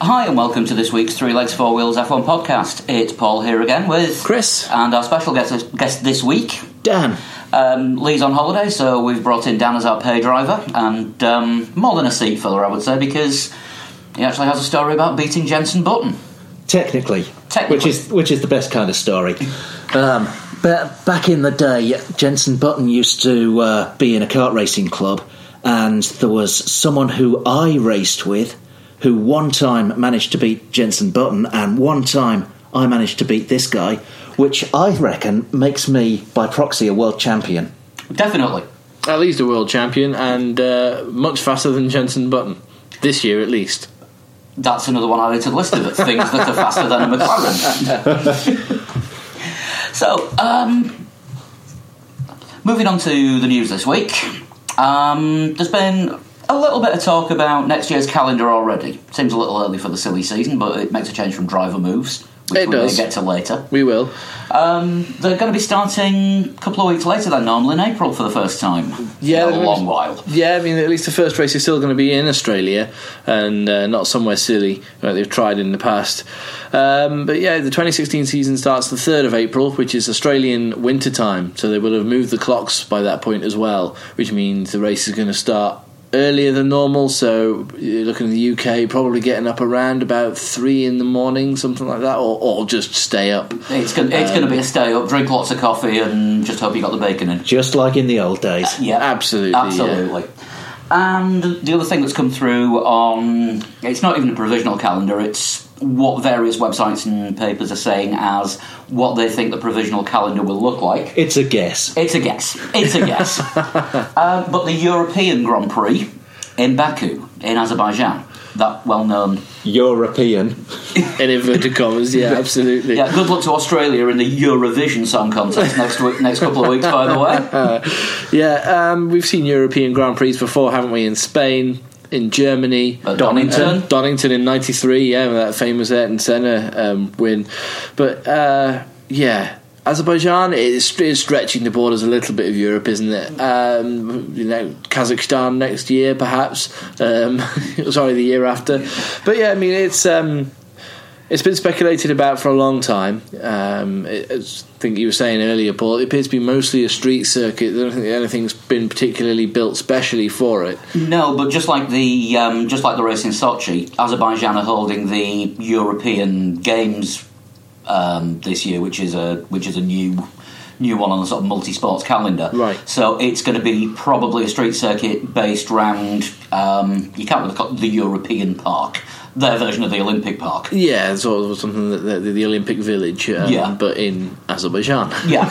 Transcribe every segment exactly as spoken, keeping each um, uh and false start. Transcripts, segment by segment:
Hi and welcome to this week's Three Legs Four Wheels F one podcast. It's Paul here again with Chris and our special guest, guest this week, Dan. Um, Lee's on holiday, so we've brought in Dan as our pay driver, and um, more than a seat filler, I would say, because he actually has a story about beating Jenson Button. Technically, Technically. which is which is the best kind of story. um, but back in the day, Jenson Button used to uh, be in a kart racing club, and there was someone who I raced with, who one time managed to beat Jenson Button, and one time I managed to beat this guy, which I reckon makes me, by proxy, a world champion. Definitely. At least a world champion, and uh, much faster than Jenson Button. This year, at least. That's another one I added listed of things that are faster than a McLaren. So, um, moving on to the news this week. Um, there's been a little bit of talk about next year's calendar already. Seems a little early for the silly season, but it makes a change from driver moves, which it we does. may get to later. We will. Um, they're going to be starting a couple of weeks later than normal in April for the first time. Yeah, in a long while. Yeah, I mean, at least the first race is still going to be in Australia and uh, not somewhere silly like they've tried in the past. Um, but yeah, the twenty sixteen season starts the third of April, which is Australian winter time, so they will have moved the clocks by that point as well, which means the race is going to start earlier than normal. So you're looking at the U K, probably getting up around about three in the morning, something like that, or, or just stay up. It's going, it's um, going to be a stay up, drink lots of coffee, and just hope you got the bacon in. Just like in the old days. Yeah, absolutely, absolutely. Yeah. And the other thing that's come through on, it's not even a provisional calendar, it's what various websites and papers are saying as what they think the provisional calendar will look like. It's a guess. It's a guess. It's a guess. uh, but the European Grand Prix in Baku, in Azerbaijan, that well-known... European. In inverted commas, yeah, absolutely. Yeah, good luck to Australia in the Eurovision Song Contest next week, next couple of weeks, by the way. Uh, yeah, um, we've seen European Grand Prix before, haven't we, in Spain, in Germany, At Donington. Uh, Donington in ninety-three, yeah, with that famous Ayrton Senna um, win. But, uh, yeah... Azerbaijan is, is stretching the borders a little bit of Europe, isn't it? Um, you know, Kazakhstan next year, perhaps. Um, sorry, the year after. But yeah, I mean, it's um, it's been speculated about for a long time. Um, it, I think you were saying earlier, Paul, it appears to be mostly a street circuit. I don't think anything's been particularly built specially for it. No, but just like the um, just like the race in Sochi, Azerbaijan are holding the European Games Um, this year, which is a which is a new new one on the sort of multi-sports calendar. Right. So it's going to be probably a street circuit based round. Um, you can't really call it the European Park, their version of the Olympic Park. Yeah, sort of something that the, the Olympic Village, um, yeah. but in Azerbaijan. Yeah.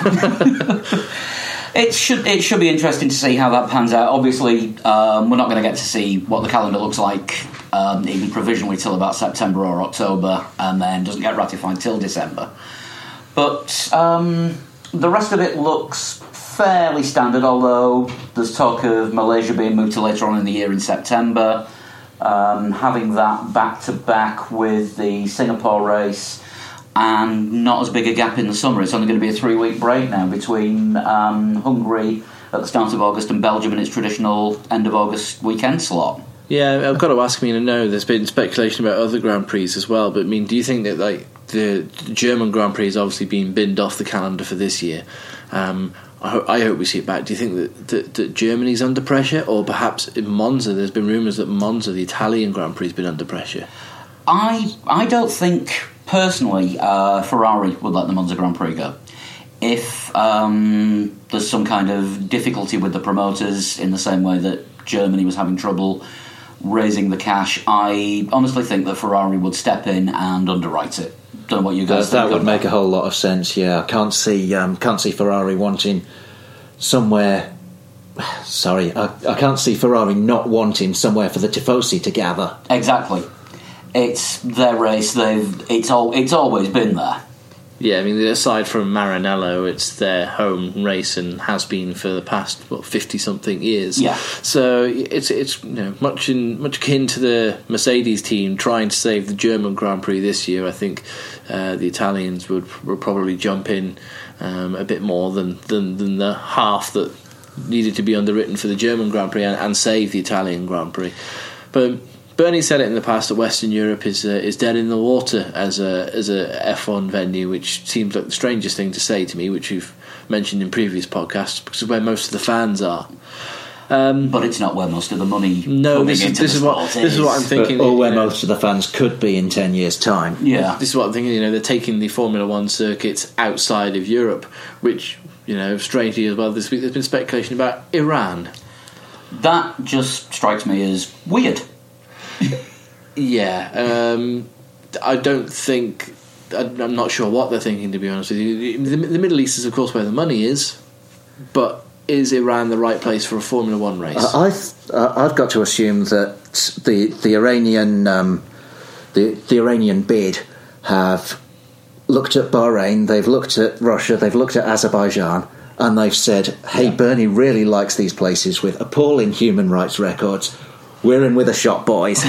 It should it should be interesting to see how that pans out. Obviously, um, we're not going to get to see what the calendar looks like um, even provisionally till about September or October, and then doesn't get ratified till December. But um, the rest of it looks fairly standard, although there's talk of Malaysia being moved to later on in the year in September, um, having that back-to-back with the Singapore race, and not as big a gap in the summer. It's only going to be a three-week break now between um, Hungary at the start of August and Belgium in its traditional end of August weekend slot. Yeah, I've got to ask. I mean, I know there's been speculation about other Grand Prix as well, but I mean, do you think that like the German Grand Prix is obviously being binned off the calendar for this year? Um, I, ho- I hope we see it back. Do you think that, that, that Germany's under pressure, or perhaps in Monza? There's been rumours that Monza, the Italian Grand Prix, has been under pressure. I I don't think personally uh, Ferrari would let the Monza Grand Prix go. If um, there's some kind of difficulty with the promoters in the same way that Germany was having trouble raising the cash, I honestly think that Ferrari would step in and underwrite it. Don't know what you guys that, think. That would make a whole lot of sense. Yeah, I can't see um, can't see Ferrari wanting somewhere. Sorry, I, I can't see Ferrari not wanting somewhere for the Tifosi to gather. Exactly, it's their race. They've it's all it's always been there. Yeah, I mean, aside from Maranello, it's their home race and has been for the past what fifty something years. Yeah. So it's it's you know much in much akin to the Mercedes team trying to save the German Grand Prix this year. I think uh, the Italians would would probably jump in um, a bit more than, than than the half that needed to be underwritten for the German Grand Prix and, and save the Italian Grand Prix. But Bernie said it in the past that Western Europe is uh, is dead in the water as a as a F one venue, which seems like the strangest thing to say to me, which you've mentioned in previous podcasts, because of where most of the fans are. Um, but it's not where most of the money no, coming this, into this the is what sport this is what I'm thinking. But, or where you know, most of the fans could be in ten years' time. Yeah, this is what I'm thinking. You know, they're taking the Formula One circuits outside of Europe, which, you know, strangely as well, this week there's been speculation about Iran. That just strikes me as weird. Yeah, um, I don't think. I'm not sure what they're thinking, to be honest with you. The, the Middle East is, of course, where the money is, but is Iran the right place for a Formula One race? Uh, I th- uh, I've got to assume that the the Iranian um, the the Iranian bid have looked at Bahrain, they've looked at Russia, they've looked at Azerbaijan, and they've said, "Hey, yeah. Bernie really likes these places with appalling human rights records. We're in with a shot, boys."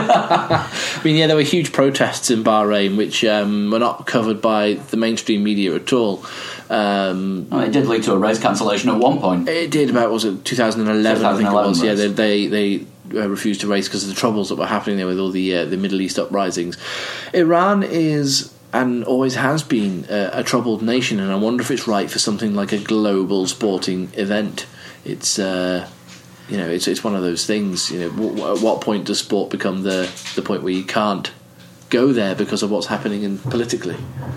I mean, yeah, there were huge protests in Bahrain, which um, were not covered by the mainstream media at all. Um, well, it did lead to a race cancellation at one point. It did about, was it twenty eleven, I think it was. Yeah, they they, they uh, refused to race because of the troubles that were happening there with all the uh, the Middle East uprisings. Iran is, and always has been, uh, a troubled nation, and I wonder if it's right for something like a global sporting event. It's uh, you know, it's it's one of those things. You know, w- at what point does sport become the the point where you can't go there because of what's happening in politically?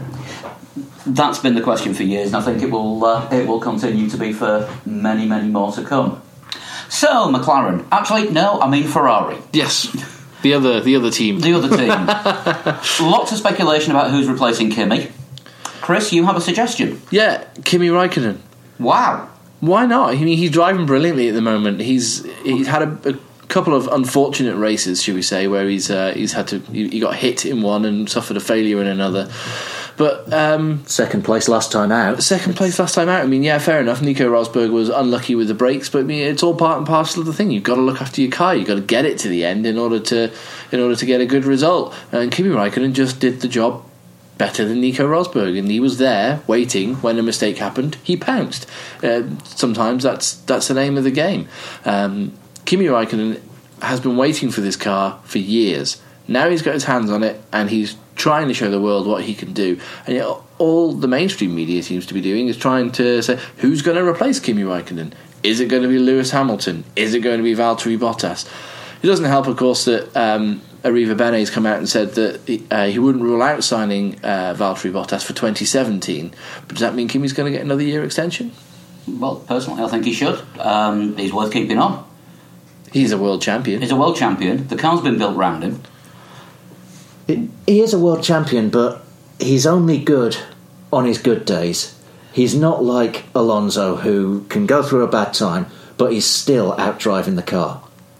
That's been the question for years, and I think it will uh, it will continue to be for many, many more to come. So, McLaren. Actually, no, I mean Ferrari. Yes, the other the other team. The other team. Lots of speculation about who's replacing Kimi. Chris, you have a suggestion? Yeah, Kimi Räikkönen. Wow. Why not? I mean, he's driving brilliantly at the moment. He's he's had a, a couple of unfortunate races, should we say, where he's uh, he's had to he, he got hit in one and suffered a failure in another. But um, second place last time out. Second place last time out. I mean, yeah, fair enough. Nico Rosberg was unlucky with the brakes, but I mean, it's all part and parcel of the thing. You've got to look after your car. You've got to get it to the end in order to in order to get a good result. And Kimi Räikkönen just did the job better than Nico Rosberg, and he was there waiting when a mistake happened. He pounced. Uh, sometimes that's that's the name of the game. Um, Kimi Räikkönen has been waiting for this car for years. Now he's got his hands on it, and he's trying to show the world what he can do. And yet all the mainstream media seems to be doing is trying to say, who's going to replace Kimi Räikkönen? Is it going to be Lewis Hamilton? Is it going to be Valtteri Bottas? It doesn't help, of course, that um, Arriva Bene has come out and said that uh, he wouldn't rule out signing uh, Valtteri Bottas for twenty seventeen. But does that mean Kimi's going to get another year extension? Well, personally, I think he should. Um, he's worth keeping on. He's a world champion. He's a world champion. The car's been built round him. He is a world champion, but he's only good on his good days. He's not like Alonso, who can go through a bad time, but he's still out driving the car.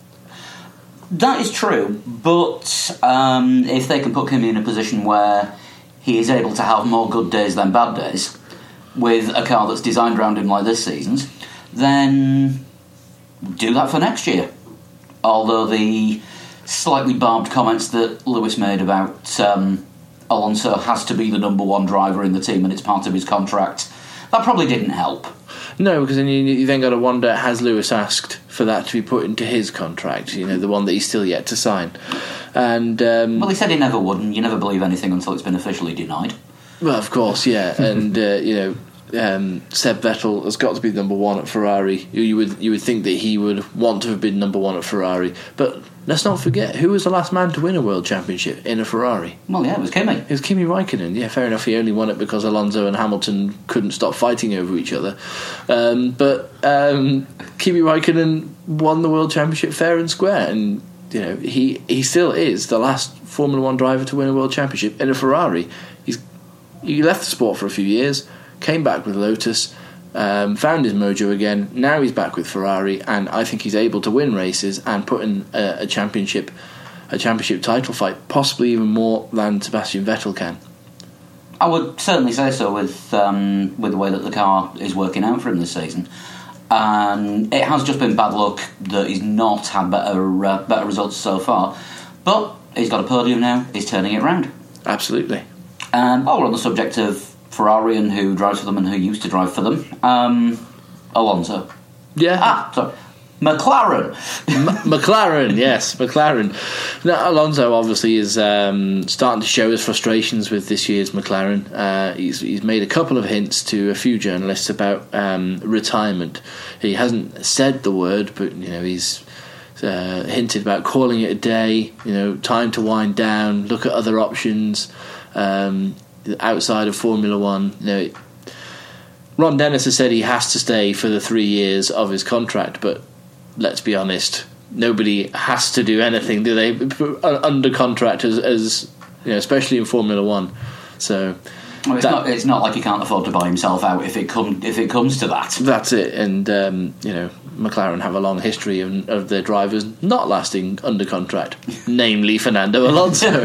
That is true, but um, if they can put him in a position where he is able to have more good days than bad days, with a car that's designed around him like this season's, then do that for next year. Although the slightly barbed comments that Lewis made about um, Alonso has to be the number one driver in the team and it's part of his contract, that probably didn't help. No, because then you, you then got to wonder, has Lewis asked for that to be put into his contract, you know, the one that he's still yet to sign? And um, well, he said he never would, and you never believe anything until it's been officially denied. Well, of course, yeah, and uh, you know, um, Seb Vettel has got to be number one at Ferrari. You, you would you would think that he would want to have been number one at Ferrari, but let's not forget, who was the last man to win a world championship in a Ferrari? Well, yeah, it was Kimi. It was Kimi Räikkönen. Yeah, fair enough. He only won it because Alonso and Hamilton couldn't stop fighting over each other. Um, but um, Kimi Räikkönen won the world championship fair and square, and you know he he still is the last Formula One driver to win a world championship in a Ferrari. He's he left the sport for a few years, came back with Lotus. Um, found his mojo again. Now he's back with Ferrari, and I think he's able to win races and put in a, a championship, a championship title fight, possibly even more than Sebastian Vettel can. I would certainly say so with um, with the way that the car is working out for him this season. And it has just been bad luck that he's not had better uh, better results so far. But he's got a podium now. He's turning it round. Absolutely. And while we're on the subject of Ferrari and who drives for them and who used to drive for them, um, Alonso. Yeah. Ah, sorry. McLaren. M- McLaren, yes, McLaren. Now, Alonso obviously is um, starting to show his frustrations with this year's McLaren. Uh, he's he's made a couple of hints to a few journalists about um, retirement. He hasn't said the word, but you know he's uh, hinted about calling it a day. You know, time to wind down, look at other options um, outside of Formula One. You know, Ron Dennis has said he has to stay for the three years of his contract, but let's be honest, nobody has to do anything, do they? Under contract, as, as you know, especially in Formula One. So well, it's, that, not, it's not like he can't afford to buy himself out if it come if it comes to that. That's it. And um, you know, McLaren have a long history of, of their drivers not lasting under contract, namely Fernando Alonso.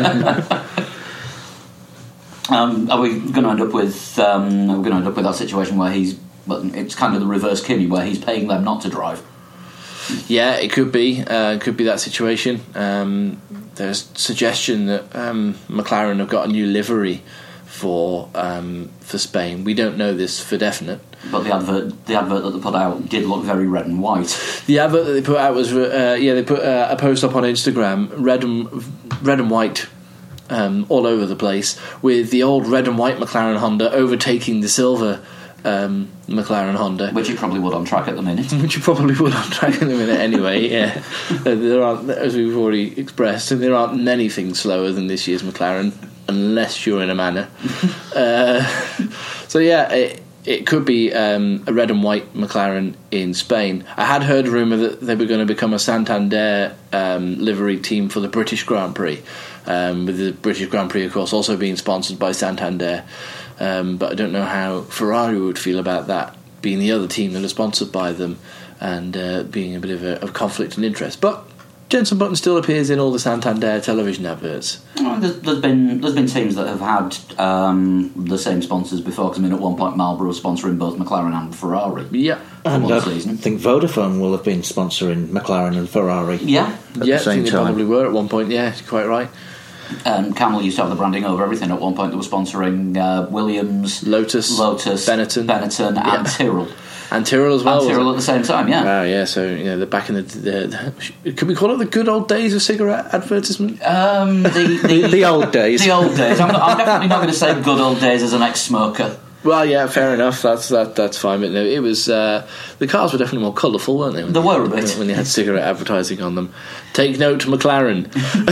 um, are we going to end up with? Um, are we going to end up with that situation where he's? Well, it's kind of the reverse Kimi, where he's paying them not to drive. Yeah, it could be. Uh, it could be that situation. Um, there's suggestion that um, McLaren have got a new livery for um, for Spain. We don't know this for definite. But the advert, the advert that they put out did look very red and white. The advert that they put out was, uh, yeah, they put uh, a post up on Instagram, red and red and white, um, all over the place, with the old red and white McLaren Honda overtaking the silver Um, McLaren Honda, which you probably would on track at the minute. Which you probably would on track at the minute anyway. Yeah, there aren't, as we've already expressed, and there aren't anything slower than this year's McLaren, unless you're in a manor. uh, so yeah, it, it could be um, a red and white McLaren in Spain. I had heard a rumour that they were going to become a Santander um, livery team for the British Grand Prix, um, with the British Grand Prix, of course, also being sponsored by Santander. Um, but I don't know how Ferrari would feel about that, being the other team that are sponsored by them, and uh, being a bit of a of conflict and interest. But Jenson Button still appears in all the Santander television adverts. Well, there's, there's been there's been teams that have had um, the same sponsors before. Because I mean, at one point, Marlboro was sponsoring both McLaren and Ferrari. Yeah, and one I season. think Vodafone will have been sponsoring McLaren and Ferrari. Yeah, at yeah, the same I think they time. probably were at one point. Yeah, you're quite right. Um, Camel used to have the branding over everything. At one point, they were sponsoring uh, Williams, Lotus, Lotus, Benetton, Benetton, yeah. and Tyrrell. And Tyrrell as well. And Tyrrell at the same time, yeah. Wow, yeah. So you know, the back in the, the, the could we call it the good old days of cigarette advertisement? Um, the, the, the, the old days. The old days. I'm, not, I'm definitely not going to say good old days as an ex-smoker. Well, yeah, fair enough. That's that. That's fine. But no, it was uh, the cars were definitely more colourful, weren't they? They were a bit when they had cigarette advertising on them. Take note, McLaren.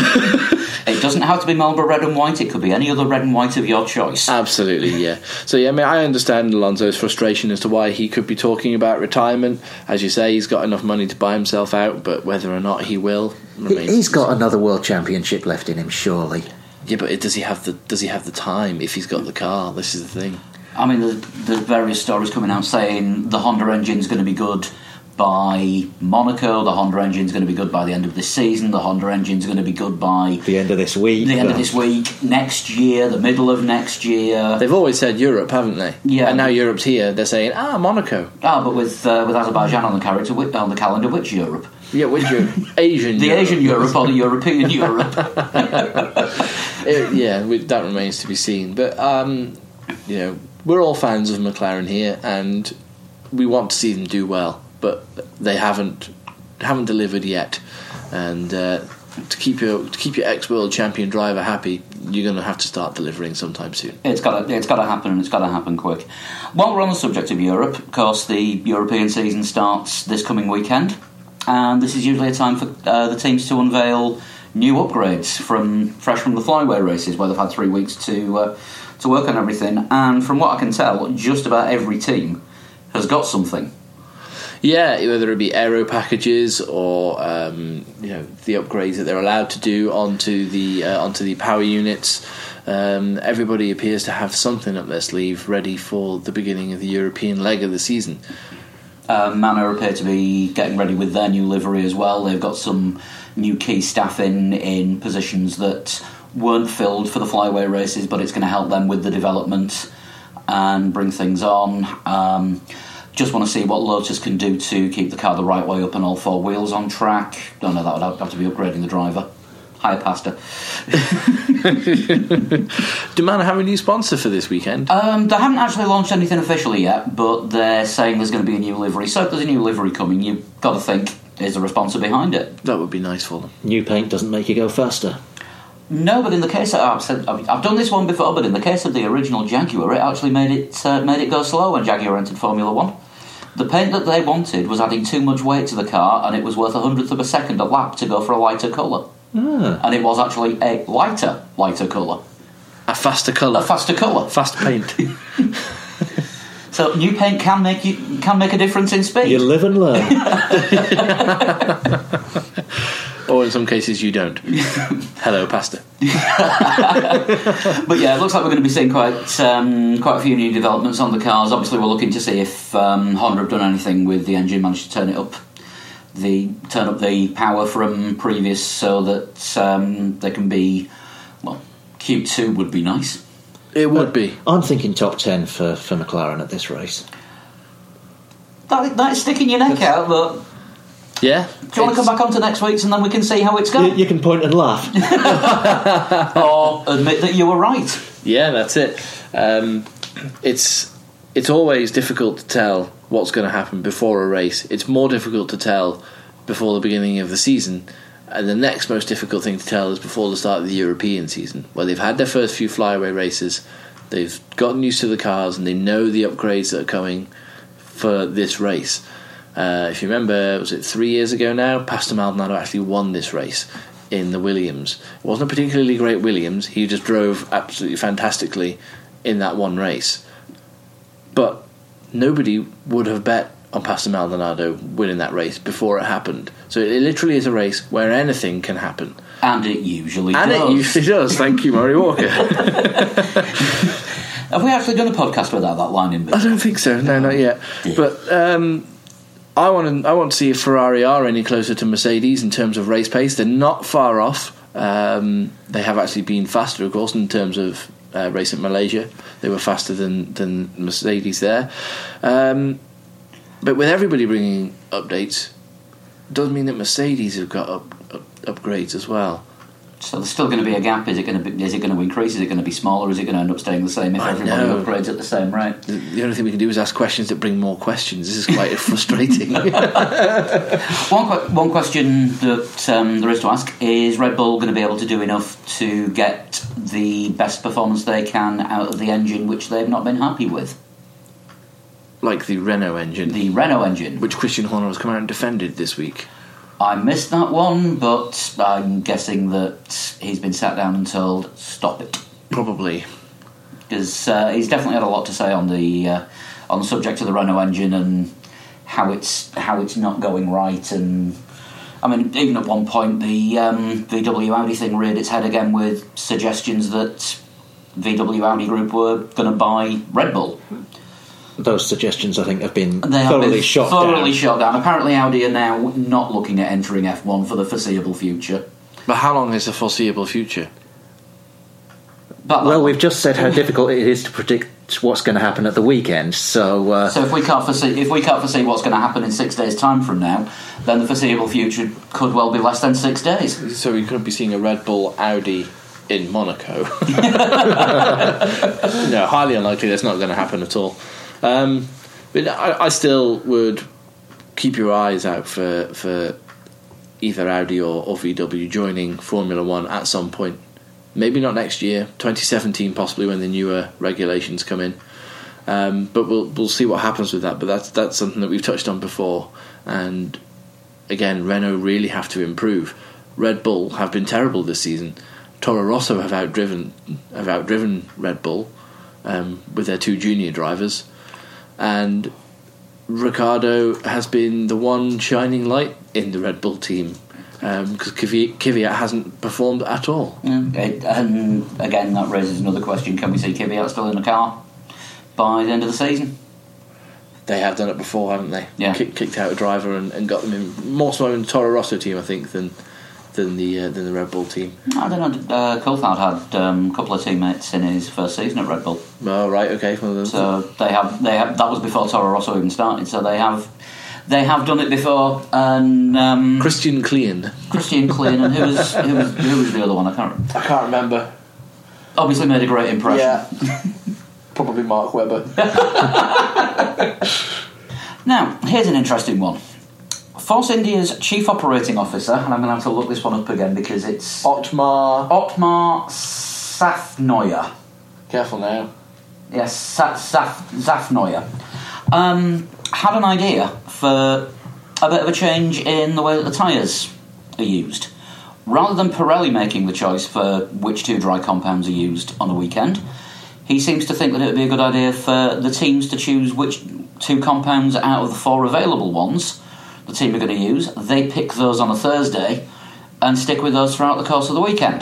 It doesn't have to be Marlboro red and white. It could be any other red and white of your choice. Absolutely, yeah. So yeah, I mean, I understand Alonso's frustration as to why he could be talking about retirement. As you say, he's got enough money to buy himself out, but whether or not he will remains. He's got another world championship left in him, surely. Yeah, but does he have the does he have the time if he's got the car? This is the thing. I mean, there's, there's various stories coming out saying the Honda engine's going to be good by Monaco, the Honda engine's going to be good by the end of this season, the Honda engine's going to be good by the end of this week, the end of this week, next year, the middle of next year. They've always said Europe, haven't they? Yeah. And now Europe's here. They're saying, ah, Monaco. Ah, but with uh, with Azerbaijan on the character on the calendar, which Europe? Yeah, which Europe? Asian. The Europe. Asian Europe or the European Europe? it, yeah, that remains to be seen. But um, you know, we're all fans of McLaren here, and we want to see them do well. But they haven't haven't delivered yet, and uh, to keep your to keep your ex world champion driver happy, you're going to have to start delivering sometime soon. It's got to, it's got to happen, and it's got to happen quick. While we're on the subject of Europe, of course, the European season starts this coming weekend, and this is usually a time for uh, the teams to unveil new upgrades from fresh from the flyway races, where they've had three weeks to uh, to work on everything. And from what I can tell, just about every team has got something. Yeah, whether it be aero packages or um, you know the upgrades that they're allowed to do onto the uh, onto the power units, um, everybody appears to have something up their sleeve ready for the beginning of the European leg of the season. Uh, Manor appear to be getting ready with their new livery as well. They've got some new key staff in in positions that weren't filled for the flyway races, but it's going to help them with the development and bring things on. Um, Just want to see what Lotus can do to keep the car the right way up and all four wheels on track. Don't know, that would have to be upgrading the driver. Higher pasta. Do Man have a new sponsor for this weekend? Um, they haven't actually launched anything officially yet, but they're saying there's going to be a new livery. So if there's a new livery coming, you've got to think, is there a sponsor behind it? That would be nice for them. New paint doesn't make you go faster. No, but in the case of I've, said, I've I've done this one before, but in the case of the original Jaguar, it actually made it uh, made it go slow when Jaguar entered Formula One. The paint that they wanted was adding too much weight to the car, and it was worth a hundredth of a second a lap to go for a lighter colour. Ah. And it was actually a lighter, lighter colour. A faster colour. A faster colour. Fast paint. So new paint can make you can make a difference in speed. You live and learn. Or in some cases you don't. Hello, pasta. But yeah, it looks like we're going to be seeing quite um, quite a few new developments on the cars. Obviously, we're looking to see if um, Honda have done anything with the engine, managed to turn it up, the turn up the power from previous, so that um, they can be, well, Q two would be nice. It would be. I'm thinking top ten for, for McLaren at this race. That, that is sticking your neck out, but Yeah. do you want to come back on to next week's and then we can see how it's You, gone? you can point and laugh. Or admit that you were right. Yeah, that's it. Um, it's it's always difficult to tell what's going to happen before a race. It's more difficult to tell before the beginning of the season, and the next most difficult thing to tell is before the start of the European season, where they've had their first few flyaway races, they've gotten used to the cars, and they know the upgrades that are coming for this race. Uh, if you remember, was it three years ago now, Pastor Maldonado actually won this race in the Williams. It wasn't a particularly great Williams. He just drove absolutely fantastically in that one race. But nobody would have bet on Pastor Maldonado winning that race before it happened. So it literally is a race where anything can happen. And it usually And does. it usually does. Thank you, Murray Walker. Have we actually done a podcast without that line in? I don't think so. No, not yet. Yeah. But um, I want to. I want to see if Ferrari are any closer to Mercedes in terms of race pace. They're not far off. Um, they have actually been faster, of course, in terms of uh, race at Malaysia. They were faster than than Mercedes there. Um, but with everybody bringing updates, does mean that Mercedes have got up, up, upgrades as well. So there's still going to be a gap. Is it going to be? Is it going to increase? Is it going to be smaller? Is it going to end up staying the same if I everybody know. upgrades at the same rate? The, the only thing we can do is ask questions that bring more questions. This is quite frustrating. One que- one question that um, there is to ask is: Red Bull going to be able to do enough to get the best performance they can out of the engine, which they've not been happy with? Like the Renault engine, The Renault engine. which Christian Horner has come out and defended this week. I missed that one, but I'm guessing that he's been sat down and told stop it, Probably. because uh, he's definitely had a lot to say on the uh, on the subject of the Renault engine and how it's how it's not going right. And I mean, even at one point, the um, V W Audi thing reared its head again with suggestions that V W Audi Group were going to buy Red Bull. Those suggestions, I think, have been They have thoroughly been shot thoroughly down. shot down. Apparently, Audi are now not looking at entering F one for the foreseeable future. But how long is the foreseeable future? But Well, we've just said how difficult it is to predict what's going to happen at the weekend. So, uh, So if we can't foresee if we can't foresee what's going to happen in six days' time from now, then the foreseeable future could well be less than six days. So we could be seeing a Red Bull Audi in Monaco. No, highly unlikely. That's not going to happen at all. Um, but I, I still would keep your eyes out for for either Audi or, or V W joining Formula One at some point. Maybe not next year, twenty seventeen possibly, when the newer regulations come in. Um, but we'll we'll see what happens with that. But that's that's something that we've touched on before. And again, Renault really have to improve. Red Bull have been terrible this season. Toro Rosso have outdriven have outdriven Red Bull um, with their two junior drivers, and Ricciardo has been the one shining light in the Red Bull team because um, Kvyat, Kvyat hasn't performed at all. Yeah. It, and again, that raises another question: can we see Kvyat still in the car by the end of the season? They have done it before, haven't they? Yeah. Kick, kicked out a driver and, and got them in more so in the Toro Rosso team, I think, than than the uh, than the Red Bull team. I don't know. Uh, Coulthard had um, a couple of teammates in his first season at Red Bull, Oh, right, okay. Well, so they have they have that was before Toro Rosso even started. So they have They have done it before, and um, Christian Klein. Christian Klein, and who was, who was who was the other one? I can't remember. I can't remember. Obviously made a great impression. Yeah. Probably Mark Webber. Now, here's an interesting one. Force India's Chief Operating Officer, and I'm going to have to look this one up again because it's... Otmar... Otmar Safnoyer. Careful now. Yes, Sa- Saf- Safnoyer. Um, had an idea for a bit of a change in the way that the tyres are used. Rather than Pirelli making the choice for which two dry compounds are used on a weekend, he seems to think that it would be a good idea for the teams to choose which two compounds out of the four available ones the team are going to use. They pick those on a Thursday and stick with those throughout the course of the weekend.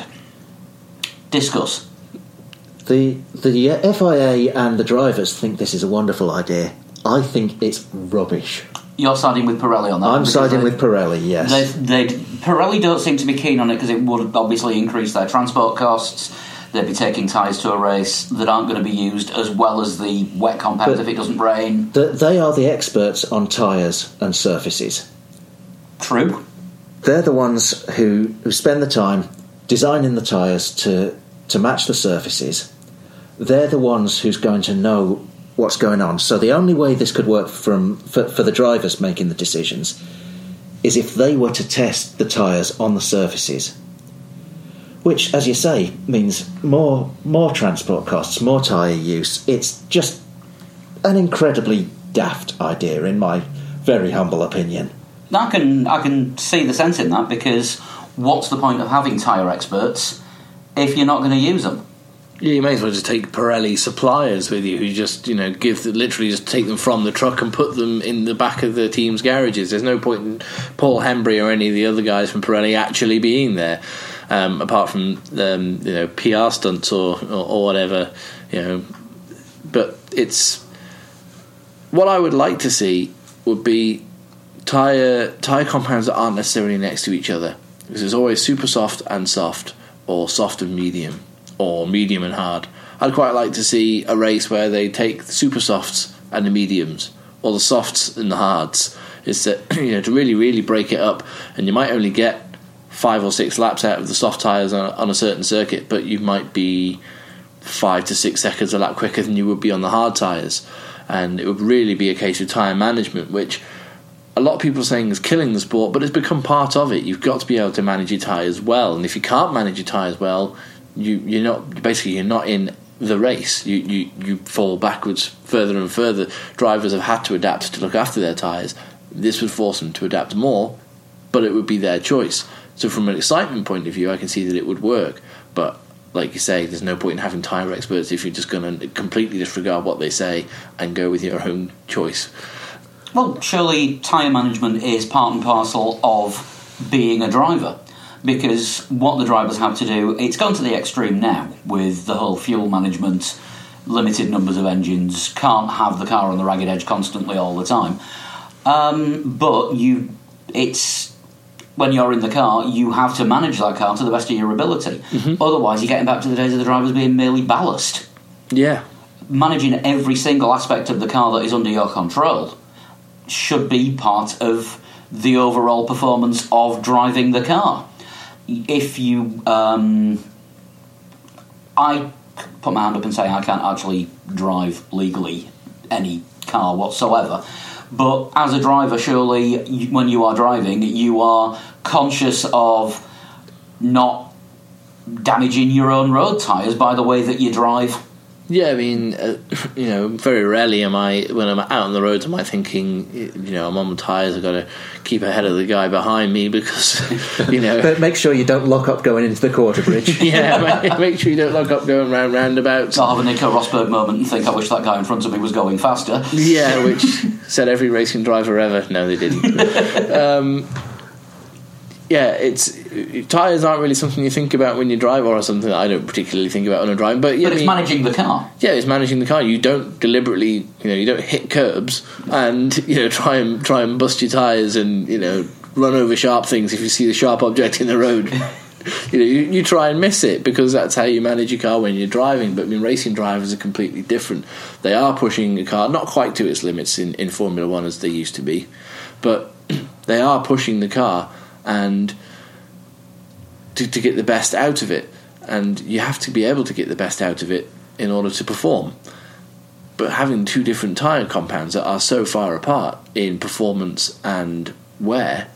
Discuss. The the F I A and the drivers think this is a wonderful idea. I think it's rubbish. You're siding with Pirelli on that. I'm siding with Pirelli, yes. They'd, they'd, Pirelli don't seem to be keen on it because it would obviously increase their transport costs. They'd be taking tyres to a race that aren't going to be used, as well as the wet compounds if it doesn't rain. The, they are the experts on tyres and surfaces. True. They're the ones who, who spend the time designing the tyres to, to match the surfaces. They're the ones who's going to know what's going on. So the only way this could work from for, for the drivers making the decisions is if they were to test the tyres on the surfaces, which, as you say, means more more transport costs, more tyre use. It's just an incredibly daft idea, in my very humble opinion. I can I can see the sense in that, because what's the point of having tyre experts if you're not going to use them? Yeah, you may as well just take Pirelli suppliers with you, who just, you know, give the, literally just take them from the truck and put them in the back of the team's garages. There's no point in Paul Hembry or any of the other guys from Pirelli actually being there, um, apart from um, you know, P R stunts or, or or whatever, you know. But it's what I would like to see would be tire tire compounds that aren't necessarily next to each other, because there's always super soft and soft, or soft and medium, or medium and hard. I'd quite like to see a race where they take the super softs and the mediums, or the softs and the hards. Is that, you know, to really, really break it up, and you might only get five or six laps out of the soft tyres on, on a certain circuit, but you might be five to six seconds a lap quicker than you would be on the hard tyres. And it would really be a case of tyre management, which a lot of people are saying is killing the sport, but it's become part of it. You've got to be able to manage your tyres well, and if you can't manage your tyres well, You, you're not basically you're not in the race. You, you you fall backwards further and further. Drivers have had to adapt to look after their tyres. This would force them to adapt more, but it would be their choice. So from an excitement point of view, I can see that it would work. But like you say, there's no point in having tyre experts if you're just going to completely disregard what they say and go with your own choice. Well, surely tyre management is part and parcel of being a driver. Because what the drivers have to do, it's gone to the extreme now with the whole fuel management, limited numbers of engines, can't have the car on the ragged edge constantly all the time. Um, but you, it's when you're in the car, you have to manage that car to the best of your ability. Mm-hmm. Otherwise, you're getting back to the days of the drivers being merely ballast. Yeah. Managing every single aspect of the car that is under your control should be part of the overall performance of driving the car. If you, um, I put my hand up and say I can't actually drive legally any car whatsoever, but as a driver, surely you, when you are driving, you are conscious of not damaging your own road tyres by the way that you drive. Yeah, I mean, uh, you know, very rarely am I, when I'm out on the roads, am I thinking, you know, I'm on the tyres, I've got to keep ahead of the guy behind me because, you know... But make sure you don't lock up going into the quarter bridge. Yeah, make, make sure you don't lock up going round roundabouts. I'll have a Nico Rosberg moment and think I wish that guy in front of me was going faster. Yeah, which said every racing driver ever. No, they didn't. um... Yeah, it's tyres aren't really something you think about when you drive, or something that I don't particularly think about when I drive. But, yeah, but it's I mean, managing the car. Yeah, it's managing the car. You don't deliberately, you know, you don't hit curbs and, you know, try and try and bust your tyres and, you know, run over sharp things if you see the sharp object in the road. You know, you, you try and miss it because that's how you manage your car when you're driving. But I mean, racing drivers are completely different. They are pushing a car not quite to its limits in, in Formula One as they used to be. but they are pushing the car and to, to get the best out of it, and you have to be able to get the best out of it in order to perform. But having two different tyre compounds that are so far apart in performance and wear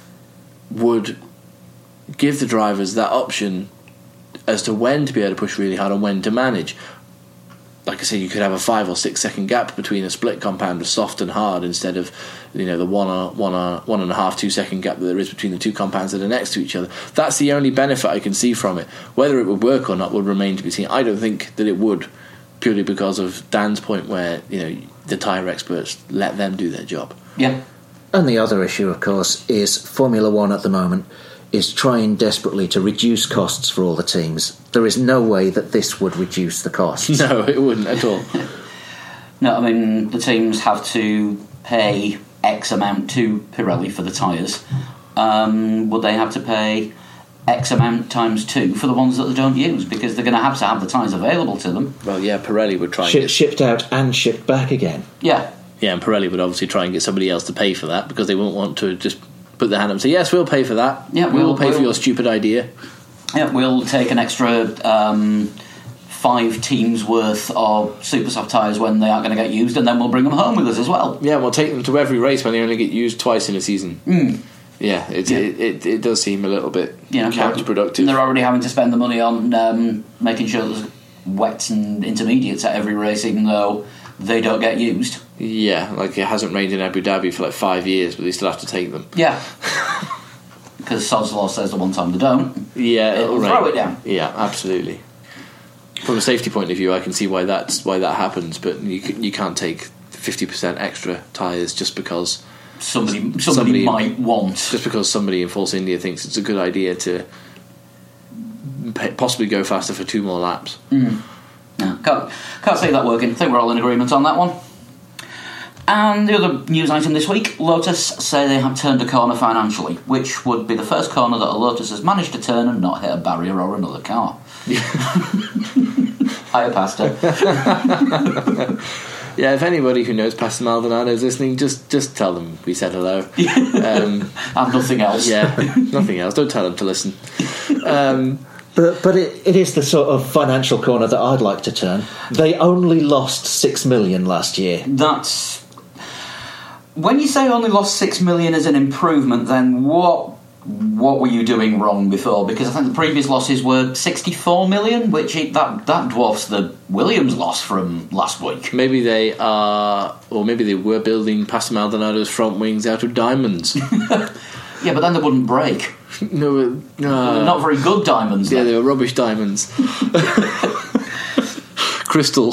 would give the drivers that option as to when to be able to push really hard and when to manage. Like I said, you could have a five or six second gap between a split compound of soft and hard instead of, you know, the one or one or one and a half, two second gap that there is between the two compounds that are next to each other. That's the only benefit I can see from it. Whether it would work or not would remain to be seen. I don't think that it would, purely because of Dan's point where, you know, the tyre experts let them do their job. Yeah. And the other issue, of course, is Formula One at the moment is trying desperately to reduce costs for all the teams. There is no way that this would reduce the costs. No, it wouldn't at all. No, I mean, the teams have to pay X amount to Pirelli for the tyres. Um, would they have to pay X amount times two for the ones that they don't use? Because they're going to have to have the tyres available to them. Well, yeah, Pirelli would try and Sh- get... Shipped out and shipped back again. Yeah. Yeah, and Pirelli would obviously try and get somebody else to pay for that because they won't want to just put their hand up and say, yes, we'll pay for that. Yeah, we'll, we'll pay we'll, for your stupid idea. Yeah, we'll take an extra um, five teams worth of super soft tyres when they aren't going to get used, and then we'll bring them home with us as well. Yeah, we'll take them to every race when they only get used twice in a season. Mm. Yeah, it, yeah. It, it it does seem a little bit you know, counterproductive. They're already having to spend the money on um, making sure there's wets and intermediates at every race, even though they don't get used. Yeah, like it hasn't rained in Abu Dhabi for like five years, but they still have to take them. Yeah. Because Sod's Law says the one time they don't, yeah, it'll rain. throw it down. Yeah, absolutely. From a safety point of view, I can see why that's why that happens, but you you can't take fifty percent extra tyres just because somebody somebody, somebody might want. Just because somebody in Force India thinks it's a good idea to possibly go faster for two more laps. Mm. No, can't, can't see that working. I think we're all in agreement on that one. And the other news item this week, Lotus say they have turned a corner financially, which would be the first corner that a Lotus has managed to turn and not hit a barrier or another car. Hiya, Pastor. Yeah, if anybody who knows Pastor Maldonado is listening, just just tell them we said hello. Um, and nothing else. Yeah, nothing else. Don't tell them to listen. Um, But but it, it is the sort of financial corner that I'd like to turn. They only lost six million last year. That's... When you say only lost six million as an improvement, then what what were you doing wrong before? Because I think the previous losses were sixty-four million, which it, that that dwarfs the Williams loss from last week. Maybe they are, or maybe they were building Pastor Maldonado's front wings out of diamonds. Yeah, but then they wouldn't break. No, uh, Not very good diamonds. Yeah, then. they were rubbish diamonds. Crystal.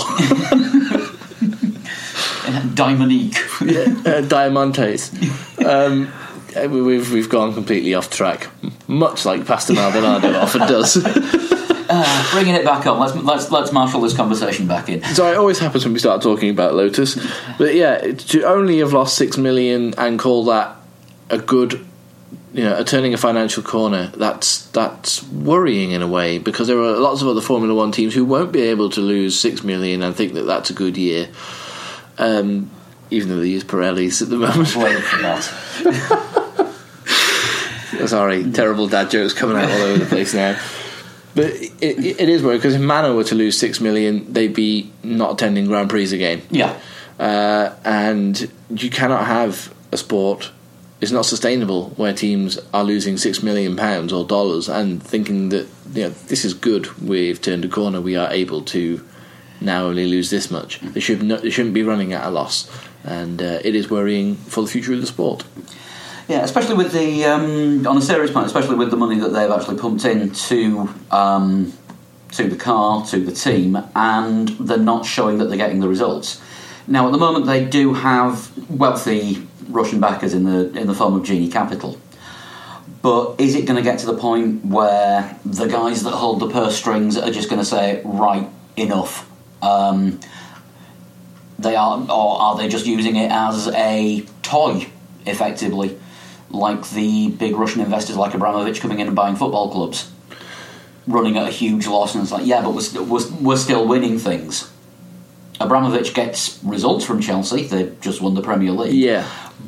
Diamonique. uh, Diamantes. Um, we've we've gone completely off track, much like Pastor Maldonado often does. Uh, bringing it back on. Let's let's let's marshal this conversation back in. So it always happens when we start talking about Lotus, but yeah, to only have lost six million and call that a good, you know, a turning a financial corner, that's that's worrying in a way, because there are lots of other Formula One teams who won't be able to lose six million and think that that's a good year. Um, even though they use Pirellis at the moment. Wait for that. Sorry, terrible dad jokes coming out all over the place now. But it, it, it is weird, because if Mano were to lose six million, they'd be not attending Grand Prix again. Yeah. Uh, and you cannot have a sport, it's not sustainable, where teams are losing six million pounds or dollars and thinking that, you know, this is good, we've turned a corner, we are able to now only lose this much. They should not, they shouldn't be running at a loss, and uh, it is worrying for the future of the sport. Yeah, especially with the um, on a serious point, especially with the money that they've actually pumped into um, to the car, to the team, and they're not showing that they're getting the results. Now, at the moment, they do have wealthy Russian backers in the in the form of Genie Capital. But is it going to get to the point where the guys that hold the purse strings are just going to say, right, enough? Um, they are, or are they just using it as a toy, effectively, like the big Russian investors like Abramovich coming in and buying football clubs, running at a huge loss, and it's like, yeah, but we're, st- we're, we're still winning things. Abramovich gets results from Chelsea; they've just won the Premier League. Yeah,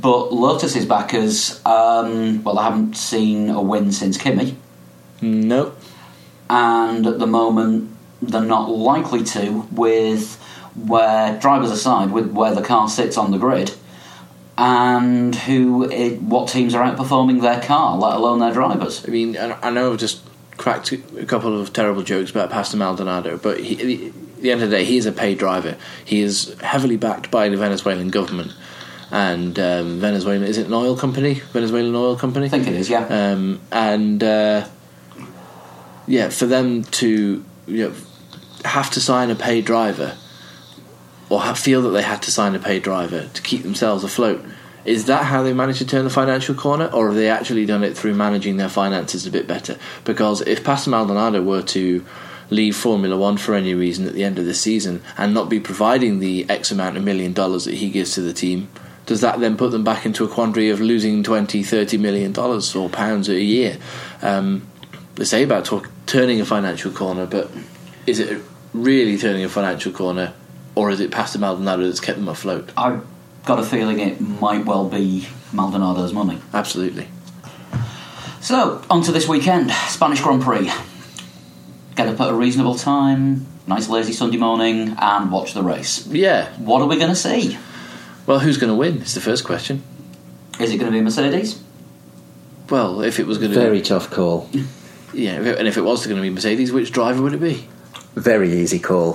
but Lotus's backers, um, well, I haven't seen a win since Kimi. Nope. And at the moment, they're not likely to, with where drivers aside, with where the car sits on the grid, and who, it, what teams are outperforming their car, let alone their drivers. I mean, I I know I've just cracked a couple of terrible jokes about Pastor Maldonado, but he, at the end of the day, he is a paid driver. He is heavily backed by the Venezuelan government. And um, Venezuela, is it an oil company? Venezuelan oil company? I think it is, yeah. Um, and uh, yeah, for them to you know, have to sign a paid driver, or have, feel that they had to sign a paid driver to keep themselves afloat, is that how they managed to turn the financial corner, or have they actually done it through managing their finances a bit better? Because if Pastor Maldonado were to leave Formula One for any reason at the end of the season and not be providing the X amount of million dollars that he gives to the team, does that then put them back into a quandary of losing twenty, thirty million dollars or pounds a year? Um, they say about talk, turning a financial corner, but is it really turning a financial corner, or is it Pastor Maldonado that's kept them afloat? I've got a feeling it might well be Maldonado's money. Absolutely. So, on to this weekend, Spanish Grand Prix. Get up at a reasonable time, nice lazy Sunday morning, and watch the race. Yeah. What are we going to see? Well, who's going to win is the first question. Is it going to be Mercedes? Well, if it was going to Very be... tough call. Yeah, if it, and if it was going to be Mercedes, which driver would it be? Very easy call.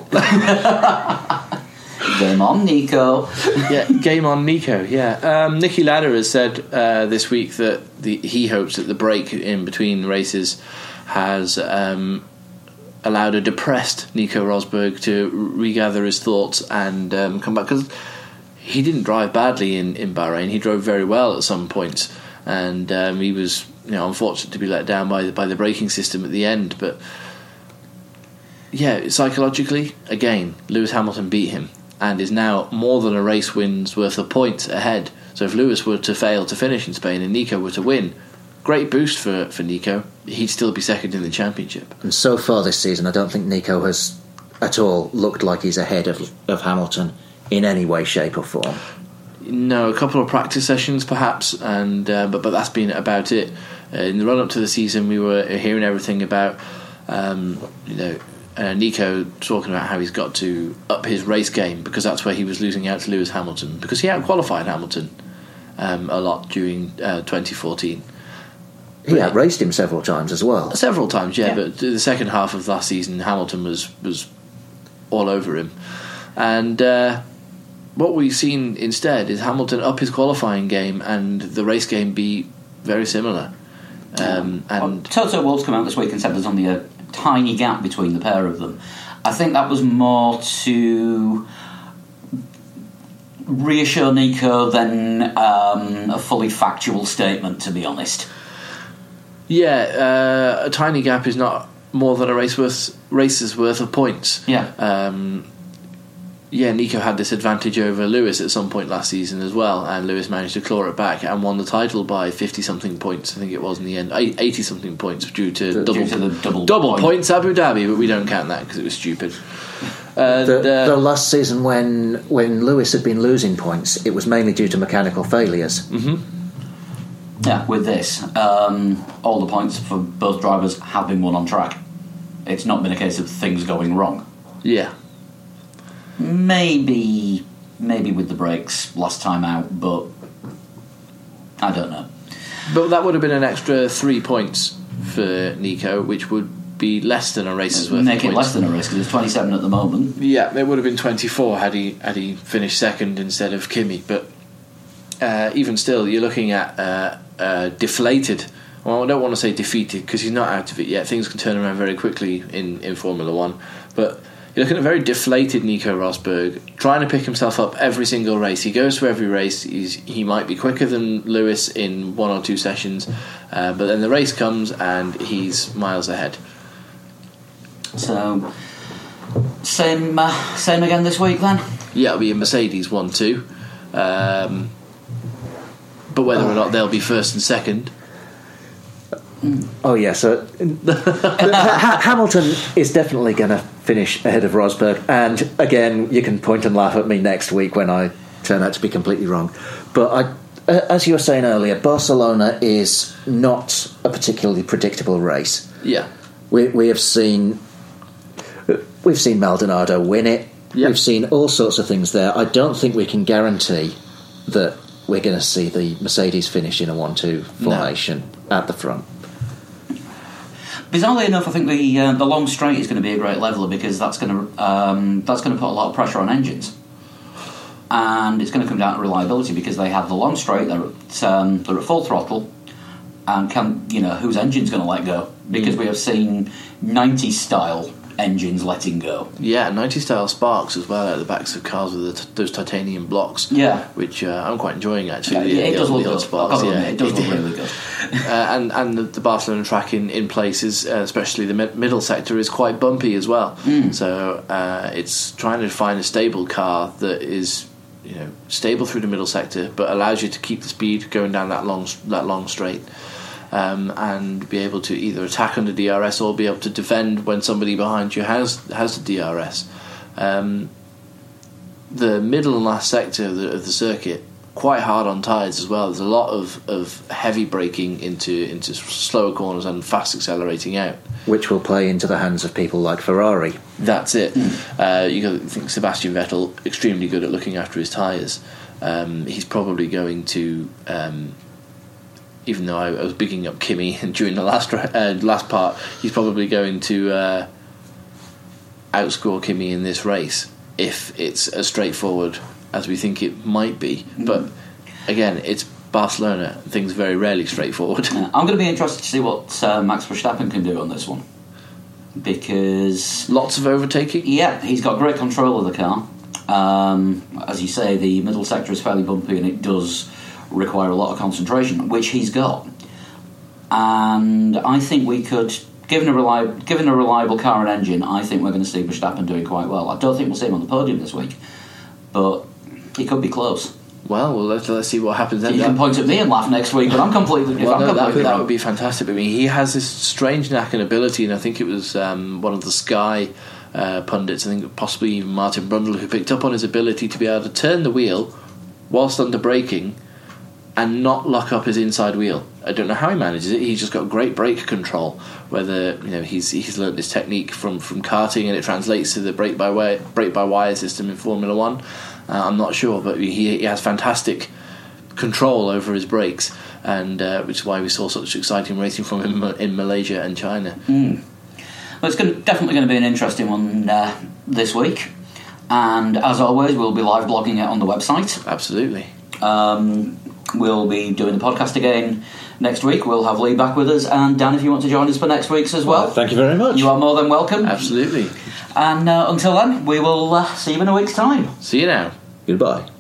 Game on, Nico. Yeah, game on, Nico. Yeah, um, Niki Lauda has said uh, this week that the, he hopes that the break in between races has um, allowed a depressed Nico Rosberg to regather his thoughts and um, come back, because he didn't drive badly in, in Bahrain. He drove very well at some points, and um, he was you know unfortunate to be let down by the, by the braking system at the end. But yeah, psychologically, again, Lewis Hamilton beat him and is now more than a race win's worth of points ahead. So if Lewis were to fail to finish in Spain and Nico were to win, great boost for, for Nico. He'd still be second in the championship. And so far this season, I don't think Nico has at all looked like he's ahead of, of Hamilton in any way, shape or form. No, a couple of practice sessions perhaps, and uh, but but that's been about it. Uh, in the run up to the season, we were hearing everything about um, you know uh, Nico talking about how he's got to up his race game, because that's where he was losing out to Lewis Hamilton, because he outqualified Hamilton um, a lot during uh, twenty fourteen. He outraced him several times as well. Several times, yeah, Yeah. but the second half of last season, Hamilton was was all over him, and. Uh, What we've seen instead is Hamilton up his qualifying game and the race game be very similar. Um, and well, Toto Wolff's come out this week and said there's only a tiny gap between the pair of them. I think that was more to reassure Nico than um, a fully factual statement, to be honest. yeah, uh, a tiny gap is not more than a race worth, race's worth of points. Yeah. Um, yeah, Nico had this advantage over Lewis at some point last season as well, and Lewis managed to claw it back and won the title by fifty-something points, I think it was in the end, eighty-something points due to Due double, to the double double point. points Abu Dhabi, but we don't count that because it was stupid. And, The, uh, the last season when when Lewis had been losing points, it was mainly due to mechanical failures. Yeah, with this, um, all the points for both drivers have been won on track. It's not been a case of things going wrong. yeah. Maybe, maybe with the brakes last time out, but I don't know. But that would have been an extra three points for Nico, which would be less than a race's worth Make of it points. less than a race because it's twenty-seven at the moment. Yeah, it would have been twenty-four had he had he finished second instead of Kimi. But uh, even still, you're looking at uh, uh, deflated. Well, I don't want to say defeated because he's not out of it yet. Things can turn around very quickly in, in Formula One. But you're looking at a very deflated Nico Rosberg, trying to pick himself up every single race. He goes to every race. He's, he might be quicker than Lewis in one or two sessions, uh, but then the race comes and he's miles ahead. So, same, uh, same again this week then. Yeah, it'll be a Mercedes one two, um, but whether or not they'll be first and second. Oh yeah, so ha- Hamilton is definitely going to finish ahead of Rosberg, and again, you can point and laugh at me next week when I turn out to be completely wrong. But I, uh, as you were saying earlier, Barcelona is not a particularly predictable race. Yeah. We we have seen we've seen Maldonado win it. Yep. We've seen all sorts of things there. I don't think we can guarantee that we're going to see the Mercedes finish in a one two formation no. at the front. Bizarrely enough, I think the uh, the long straight is going to be a great leveler because that's going to um, that's going to put a lot of pressure on engines, and it's going to come down to reliability because they have the long straight. They're at, um, they're at full throttle, and can you know whose engine's going to let go? Because mm. we have seen ninety style engines letting go. Yeah, ninety style sparks as well at the backs of cars with the t- those titanium blocks. Yeah, which uh, I'm quite enjoying actually. Yeah, the, yeah, it the does old, look the old good. sparks. Yeah, yeah, it does it, look really good. uh, and and the, the Barcelona track in in places, uh, especially the mid- middle sector, is quite bumpy as well. Mm. So uh, it's trying to find a stable car that is you know stable through the middle sector, but allows you to keep the speed going down that long that long straight. Um, and be able to either attack under D R S or be able to defend when somebody behind you has has the D R S. Um, the middle and last sector of the, of the circuit quite hard on tyres as well. There's a lot of, of heavy braking into into slower corners and fast accelerating out, which will play into the hands of people like Ferrari. That's it. Mm. Uh, you got to think Sebastian Vettel extremely good at looking after his tyres. Um, he's probably going to. Um, Even though I, I was bigging up Kimi during the last uh, last part, he's probably going to uh, outscore Kimi in this race if it's as straightforward as we think it might be. Mm. But again, it's Barcelona. Things very rarely straightforward. Yeah, I'm going to be interested to see what uh, Max Verstappen can do on this one because lots of overtaking. Yeah, he's got great control of the car. Um, as you say, the middle sector is fairly bumpy, and it does require a lot of concentration, which he's got. And I think we could, given a, reliable, given a reliable car and engine, I think we're going to see Verstappen doing quite well. I don't think we'll see him on the podium this week, but he could be close. Well, well let's, let's see what happens then. You can point at me and laugh next week, but I'm completely, well, I'm no, completely that, that wrong. would be fantastic. I mean, he has this strange knack and ability, and I think it was um, one of the Sky uh, pundits, I think possibly even Martin Brundle, who picked up on his ability to be able to turn the wheel whilst under braking and not lock up his inside wheel. I don't know how he manages it. He's just got great brake control. Whether you know he's he's learned this technique from, from karting and it translates to the brake by wire brake by wire system in Formula One. Uh, I'm not sure, but he, he has fantastic control over his brakes, and uh, which is why we saw such exciting racing from him in Malaysia and China. Mm. Well, it's going to, definitely going to be an interesting one uh, this week, and as always, we'll be live blogging it on the website. Absolutely. Um, We'll be doing the podcast again next week. We'll have Lee back with us, and Dan, if you want to join us for next week's as well. Well, thank you very much. You are more than welcome. Absolutely. And uh, until then, we will uh, see you in a week's time. See you now. Goodbye.